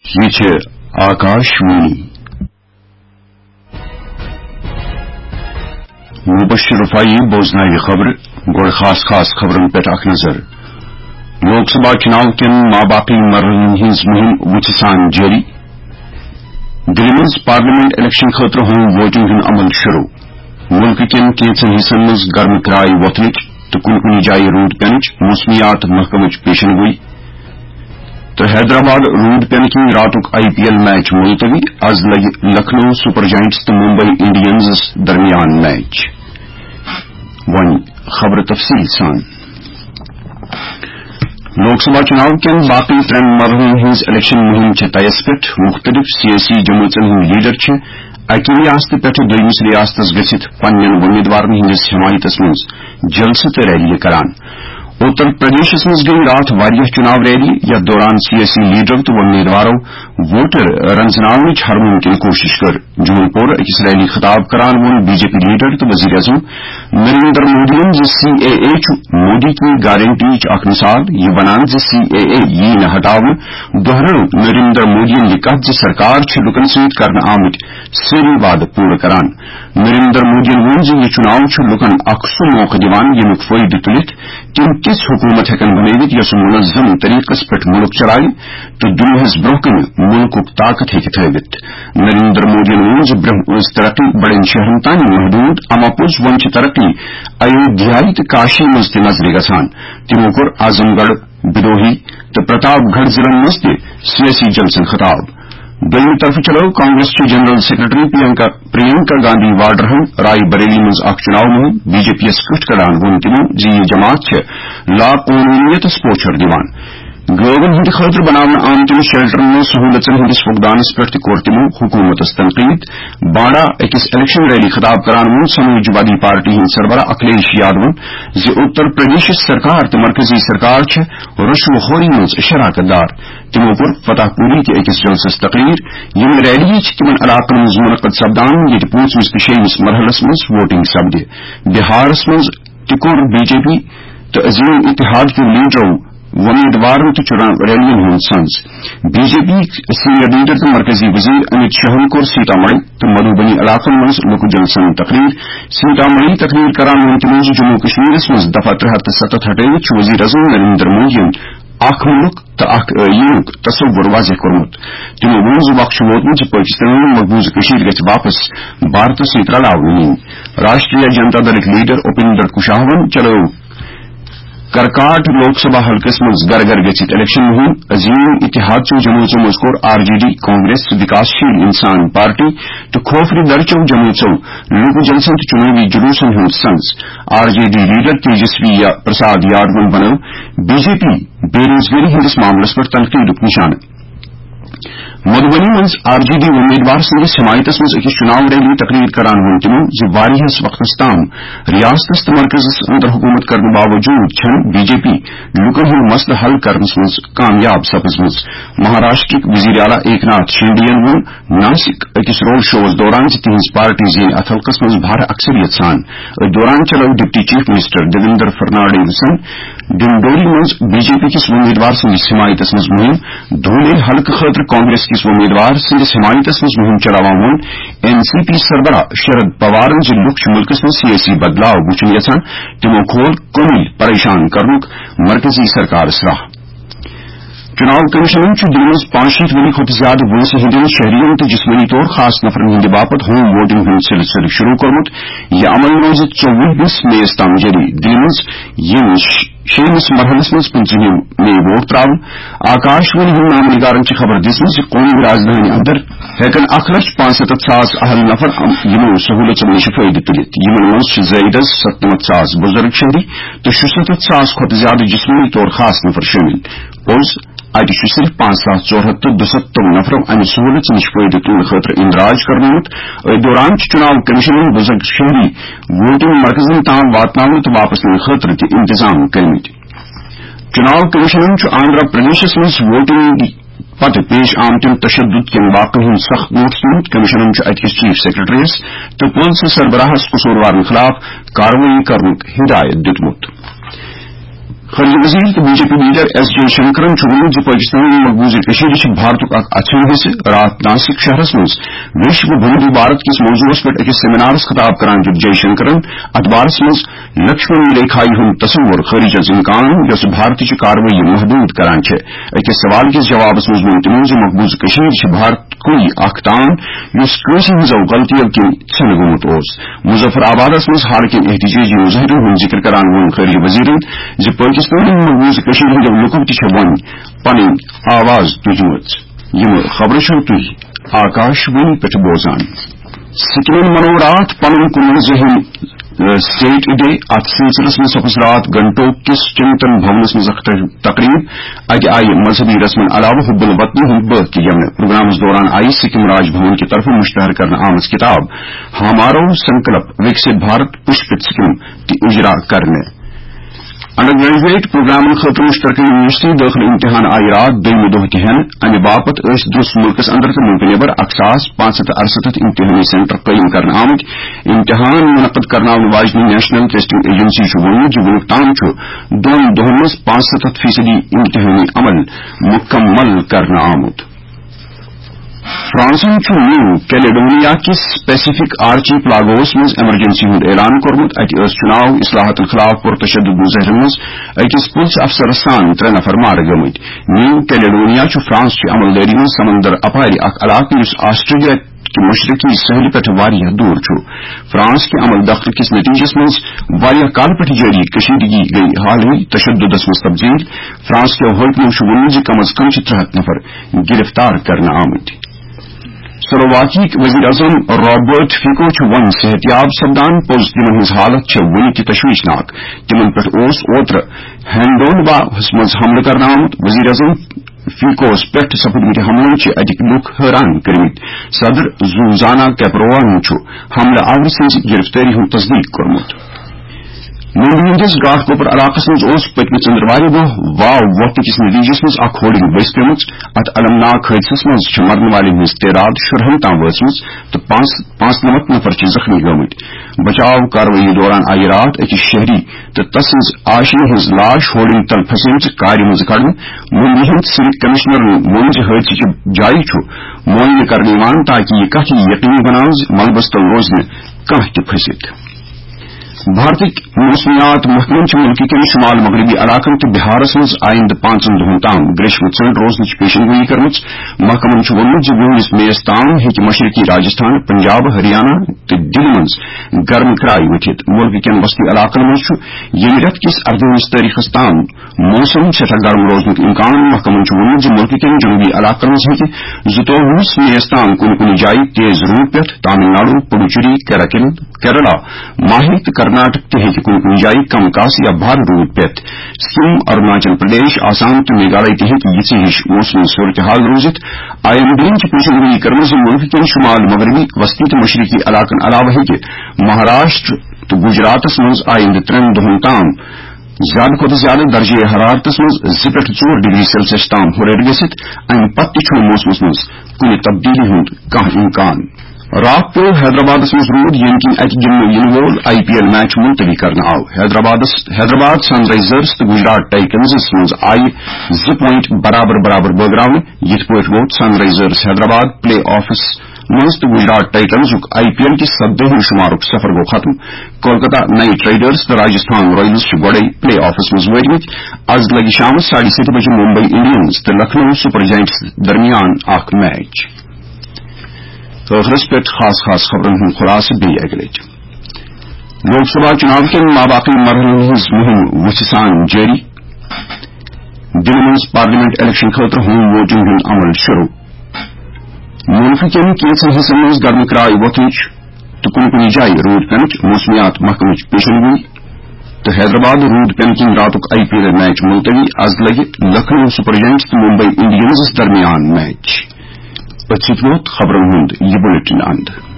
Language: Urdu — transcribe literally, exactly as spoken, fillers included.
یہ چھے آکاشوانی مبشر رفائی بوزنائی خبر گوڑ خاص خاص خبرن پہ اخ نظر لوک سبھا چناو کن ماباقی مرحلن ہز مہم وچسان جاری دلی مز پارلیمنٹ الیکشن خاطر ہوم ووٹنگ ہند عمل شروع ملک کن کینچن حصن مز گرم کرائے وتنچ تو کن کن جائیں رود پینچ موسمیات محکمچ پیشن گوئی تو حیدرآباد رود پین کی راتک آئی پی ایل میچ ملتوی از لگ لکھنؤ سپر جائنٹس تو ممبئی انڈینز درمیان میچ ون خبر تفصیل سان لوک سبھا چناو کن باقی ترین مرحلن ہز الیکشن مہم تیس پہ مختلف سیاسی جماعتن ہند لیڈر اکی ریاست پہ دویمس ریاستس گھت پنن امیدوارن ہندس حمایتس مز جلسہ تو ریلی کران اتر پردیش مز گئی رات واریاہ چناو ریلی یتھ دوران سیاسی لیڈر تو امیدواروں ووٹر رنزناونچ ہر ممکن کوشش کر جموں پور اکس ریلی خطاب کران وون بی جے پی لیڈر تو وزیر اعظم نریندر مودی ز سی اے اے مودی کی گارنٹی اخ مثال یہ ونان ز سی اے اے یہ نہ ہٹاو دہرو نریندر مودی یہ کت ز سرکار لکن ست کرنے آمت ساری وعدہ پور کران نریندر مودی وون ز یہ چناو لکن اخ سہ موقع دان یمیک فائدہ تلت تم کس حکومت ہیکن بنوت یس منظم طریقس پہ ملک چلائے تو دنیاہس برہ کن ملک طاقت ہیکہ تھوت نریندر مودی وون ز برہ ترقی بڑن شہرن تان محدود اما پوز ون ترقی ایودھیائی تو کاشی مز تہ نظر گژھان تمو کور اعظم گڑھ بدوہی تو پرتاپ گڑھ ضلع مز تہ سیاسی جلسن خطاب دویمہ طرف چلو کانگریس کی جنرل سیکرٹری پرینکا گاندھی واڈرہن رائے بریلی مز اخ چناو مہم بی جے پی یس کٹ کران وون تمو زِ یہ جماعت لا قونونیتس پوچھر دِوان گروگن ہند خاطر بنانے آمتن شیلٹرن میں سہولتن ہندس فقدانس پہ کور تمو حکومتس تنقید بانڈا اکس الیکشن ریلی خطاب کران وون سماجوادی پارٹی ہند سربراہ اکھلیش یادون زِ اتر پردیش سرکار تو مرکزی سرکار رشوہ خوری مز شراکت دار تمو کور فتح پوری کے اکس جلسس تقریر یم ریلی تمن علاقن مز منعقد سپدان یہ پانچمس تو شیمس مرحلس مز ووٹنگ سپدِ بہارس مز تہ کور بی جے پی تو عظیم اتحاد کے لیڈرو امیدواروں تو ریلیاں ہند سنز B J P senior leader تو مرکزی وزیر امت شاہن کور سیتامڑھی تو مدھوبنی علاقن مز لوک جلسن تقریر سیتامڑھی تقریر کران ون تمو جموں کشمیر مز دفعہ ترے ہتھ ستھ ہٹوت وزیر اعظم نریندر مودی اخ ملک تو اخ یونک تصور واضح کورمت تمو وون ز وقت ووتمت پاکستان مقبوض کشیر گژھِ واپس بھارتس سۭتۍ رلاونہٕ یِنۍ راشٹریہ جنتا دلک لیڈر اپیندر کشواہن چلو کرکاٹ لوک سبھا حلقس مز گر گر گھت الیکشن مہم عظیم اتحاد چو جموعوں مز کور R J D Congress Vikassheel Insaan party تو کھوفر درچو جموعوں لوک جلسن تو چناوی جلوسن ہند سنز R J D leader Tejashwi Prasad یادون بنو بی جے پی بے روزگاری ہندس معاملس پر تنقیدک نشانہ مدھوبنی مز آر جے ڈی امیدوار سندس حمایتس مز اکس چناو ریلی تقریر کران وون تمو ز واریہس وقتس تام ریاستس تو مرکزس اندر حکومت کرنے باوجود چھن بی جے پی لوکن ہند مسئلہ حل کرنس مز کامیاب سپزمز مہاراشٹر وزیر اعلی ایک ناتھ شنڈین وون ناسک اکس روڈ شوز دوران تہذ پارٹی زین اتھ حلقس مز بھار اکثریت سان دوران چلو ڈپٹی چیف منسٹر دیویندر فرنانڈیز ڈنڈوری مز بی جے پی کس امیدوار سندس حمایتس مز مہم دھولے حلقہ خاطر کانگریس کس امیدوار سندس حمایتس مز مہم چلاوان وون این سی پی سربراہ شرد پوارن ز لوک ملکس مز سیاسی بدلاو وچن یژھان تمو کھول کمیل پریشان کرنک مرکزی سرکارس راہ چناو کمیشن دل مز پانچ شیت ؤری کھت زیادہ وٲنٛسہِ ہٕنٛدٮ۪ن شہرین تو جسمانی طور خاص نفرن ہند باپت ہوم ووٹنگ ہند سلسلہ شروع کورمت یہ عمل روز ژوٚوُہمس مئی تام جاری دل مز یم شیمس مرحلس مز پنچہم مئی ووٹ تراون آکاش وانی ہند نام نگارن چھ خبر دِژمٕژ زِ قومی راجدھانی اندر ہیکن اکھ لچھ پانژھ ستتھ ساس اہل نفر یمو سہولتو نش فائدہ تلت یمن مز زائدس ستنمتھ ساس بزرگ شہری تو شُستتھ ساس کھت زیادہ جسمانی طور خاص نفر شامل پوز اتہ صرف پانچ ساس ژور ہتھ تو دُستتھ نفرو امہ سہولت نش فائدہ تلنے خاطر اندراج کرنوت ات دوران چناو کمیشن بزرگ شہری ووٹنگ مرکزن تام واتناؤ تو واپس ننے خاطر تہ انتظام کرمت چناو کمیشن آندھرا پردیشس مز ووٹنگ پتہ پیش آمتن تشدد کن واقعن ہند سخت نوٹس نمت کمیشنن اتکس چیف سیکرٹریس تو پولیس سربراہس قصوروارن خلاف کاروٲیی کرنک ہدایت دتمت خارجہ وزیر تو B J P leader S J شنکرن ووٚنمُت زِ پاکستانی مقبوض کشمیر چھ بھارتک اکھ اچھن حصہ. رات ناسک شہرس مز وشو بھومدی بھارت کس موضوعس پہ اکس سیمینارس خطاب کران دیت جے شنکرن ات بارس مز لکشمن ریکھائی ہند تصور خارجس امکان یس بھارت چہ کاروٲیی محدود کران چھ. اکس سوال کس جوابس مز ووٚن تمو زِ مقبوض کشمیر چھ بھارت کوئی اکھ تان یس کٲنٛسہِ ہٕنٛزو غلطیو کِنۍ ژھنہٕ گوٚمُت اوس. مظفر آبادس مز حال کٮ۪ن احتجاجی مظاہرن ہُنٛد ذکر کران ووٚن خارجہ وزیرن زِ پاکستانی مقبوض کشمیر ہٕنٛدیو لُکو تہِ چھےٚ وۄنۍ پنٕنۍ آواز تُجمٕژ. یِم خبرٕ چھِو تُہۍ آکاش وانی پٮ۪ٹھ بوزان. سکمن منو رات پنُن کُنوُہزٕہِم سٹیٹ ڈے. ات سلسلس مز سپز رات گنٹوک کس چنتن بھونس مز تقریب. اتہ آئی مذہبی رسمن علاوہ حب الوطنی ہند بٲتھ تہِ گٮ۪ونہٕ. پروگرامس دوران آئی سکم راج بھون کی طرف مشتہر کرنہٕ آمٕژ کتاب ہمارو سنکلپ وکست بھارت پشپت سکم تہِ اجرا کرنہٕ. انڈر گریجویٹ پروگرامن خاطر مشترکہ یونیورسٹی داخل امتحان آئی رات دویمہ دۄہ تہِ ہٮ۪نہٕ. امہ باپت ٲسۍ درٛس ملکس اندر تہٕ ملکہٕ نٮ۪بر اکھ ساس پانژھ ہتھ ارستتھ امتحانی سینٹر قٲیم کرنہٕ آمٕتۍ. امتحان منعقد کرناونہٕ واجنہِ نیشنل ٹیسٹنگ ایجنسی چھُ ووٚنمُت زِ وُنیُک تام چھُ دۄن دۄہن منٛز پانژھ ستتھ فیصدی امتحانی عمل مکمل کرنہٕ آمُت. فرانسن چھُ نیو کیلیڈونیا کس پیسفک آرچی پلاگوس مز ایمرجنسی ہند اعلان کورمت. اتہ ٲس چناو اصلاحاتن خلاف پرتشدد مظاہرن مز اکس پولیس افسرس سان ترے نفر مارٕ گٔمٕتۍ. نیو کیلیڈونیا چھُ فرانس چہِ عملدٲری منٛز سمندر اپارِ اکھ علاقہٕ یُس آسٹریلیا کہ مشرقی ساحل پٮ۪ٹھ واریاہ دوٗر چھُ. فرانس کہ عمل دخل کس نتیجس منٛز واریاہ کالہٕ پٮ۪ٹھ جٲری کشیدگی گئی حالٕے تشددس منٛز تبدیل. فرانس کیو حٲکمو چھُ ووٚنمُت زِ کم از کم چھِ ترٛےٚ ہتھ نفر گرفتار کرنہٕ آمٕتۍ. سلوواکیک وزیر اعظم رابرٹ فیکو چھُ وۄنۍ صحتیاب سپدان. پوٚز تِمن ہٕنٛز حالت چھےٚ وُنہِ تہِ تشویشناک. تِمن پٮ۪ٹھ اوس اوترٕ ہینڈونواہس منٛز حملہٕ کرنہٕ آمُت. وزیر اعظم فیکوس پٮ۪ٹھ سپدمٕتۍ حملن چھِ اتِکۍ لُکھ حٲران کٔرمٕتۍ. صدر زوزانا کیپرووان چھُ حملہٕ آورٕ سٕنٛزِ گرفتٲری ہُنٛد تصدیق کوٚرمُت. ممبئی ہندس گاٹھ کوپر علاقس مز اوس پٔتمہِ ژندروارِ دۄہ واو وۄتھنہٕ کس نتیجس مز اکھ ہولڈنگ بس پیمٕژ. اتھ المناک حٲدثس مز چھِ مرن والٮ۪ن ہٕنٛز تعداد شُرہن تام وٲژمٕژ تہٕ پانٛژھ نمتھ نفر چھِ زخمی گٲمٕتۍ. بچاو کاروٲیی دوران آیہِ رات أکِس شہری تہٕ تس سٕنٛز آشینہِ ہٕنٛز لاش ہولڈنگ تل پھسیمژٕ کارِ منٛز کڑنہٕ. ممبئی ہٕنٛدۍ سِوک کمشنرن ووٚن زِ حٲدثٕچہِ جایہِ چھُ معاینہٕ کرنہٕ یِوان تاکہِ یہِ کتھ یقینی بناو زِ ملبس تل روزِ نہٕ کانٛہہ تہِ پھٔسِتھ. بھارتک موسمیات محکمن چھ ملک کٮ۪ن شمال مغربی علاقن تہٕ بہارس منٛز آئندٕ پانژن دۄہن تام گریشمہٕ ژٔنٛڈ روزنٕچ پیشن گوئی کٔرمٕژ. محکمن چھُ ووٚنمُت زِ وُہِمِس میس تام ہیٚکہِ مشرقی راجستھان پنجاب ہریانہ تہٕ دِلہِ منٛز گرم کرایہِ ؤتھِتھ. ملک کٮ۪ن وسطی علاقن منٛز چھُ ییٚمہِ رٮ۪تہٕ کِس اردہمس تٲریخس تام موسم سٮ۪ٹھاہ گرم روزنُک امکان. محکمن چھُ ووٚنمُت زِ ملک کٮ۪ن جنوبی علاقن منٛز ہیٚکہِ زٕتووُہس میس تام کُنہِ کُنہِ جایہِ تیز روٗد پٮ۪تھ. تامل ناڈو پڈوچیری کیرلا ماہے تہٕ کرناٹک تہِ ہیٚکہِ کُنہِ کُنہِ جایہِ کم کاسہٕ یا بھارٕ روٗد پٮ۪تھ. سکم اروناچل پردیش آسام تہٕ میگھالیہ تہِ ہیٚکہِ یِژھِ ہِش موسمی صورتحال روٗزِتھ. آئی ایم ڈی چھِ پیشن گوئی کٔرمٕژ زِ ملک کٮ۪ن شمال مغربی وسطی تہٕ مشرقی علاقن علاوہ ہیٚکہِ مہاراشٹر تہٕ گجراتس منٛز آئندٕ ترٛٮ۪ن دۄہن تام زیادٕ کھۄتہٕ زیادٕ درجے حرارتس منٛز زٕ پٮ۪ٹھ ژور ڈگری سیلسیس تام ہُرٮ۪ر گژھِتھ. امہِ پتہٕ تہِ چھُنہٕ موسمس منٛز کُنہِ تبدیلی ہُنٛد کانٛہہ امکان. رات پیوٚو حیدرآبادس منٛز روٗد ییٚمہِ کِنۍ اتہِ گِنٛدنہٕ یِنہٕ وول آئی پی ایل میچ ملتوی کرنہٕ آو. حیدرآبادس حیدرآباد سن رائزرز تہٕ گجرات ٹائٹنزس منٛز آیہِ زٕ پوینٹ برابر برابر بٲگراونہٕ. یِتھ پٲٹھۍ ووت Sunrisers Hyderabad playoffs منٛز تہٕ گجرات ٹائٹنزُک آئی پی ایل کِس سدہمہِ شمارُک سفر گوٚو ختم. کولکتہ نائٹ رائڈرز تہٕ راجستھان رائلز چھِ گۄڈے پلے آفس منٛز وٲتمٕتۍ. آز لگہِ شامس ساڑھے سَتہِ بجہِ ممبئی انڈینز تہٕ لکھنؤ سپر جائنٹس درمیان اکھ میچ. ٲخرس پٮ۪ٹھ خاص خاص خبرن ہُنٛد خُلاصہٕ بیٚیہِ اکہِ لٹہِ. لوک سبھا چُناو کٮ۪ن ماباقی مرحلن ہٕنٛز مُہِم وُژھِ سان جٲری. دِلہِ منٛز پارلیمنٹ الیکشن خٲطرٕ ہوم ووٹنگ ہُنٛد عمل شروع. مُلکہٕ کٮ۪ن کینٛژن حِصن منٛز گرمہٕ کرایہِ وۄتھنٕچ تہٕ کُنہِ کُنہِ جایہِ روٗد پٮ۪نٕچ موسمیات محکمٕچ پیشن گوئی. تہٕ حیدرآباد روٗد پٮ۪نہٕ کِنۍ راتُک آئی پی ایل میچ ملتوی. آز لگہِ لکھنؤ سپر جائنٹس تہٕ ممبئی انڈینزس درمیان میچ. أتھۍ سۭتۍ ووت خبرن ہُنٛد یہِ بُلیٹن اند.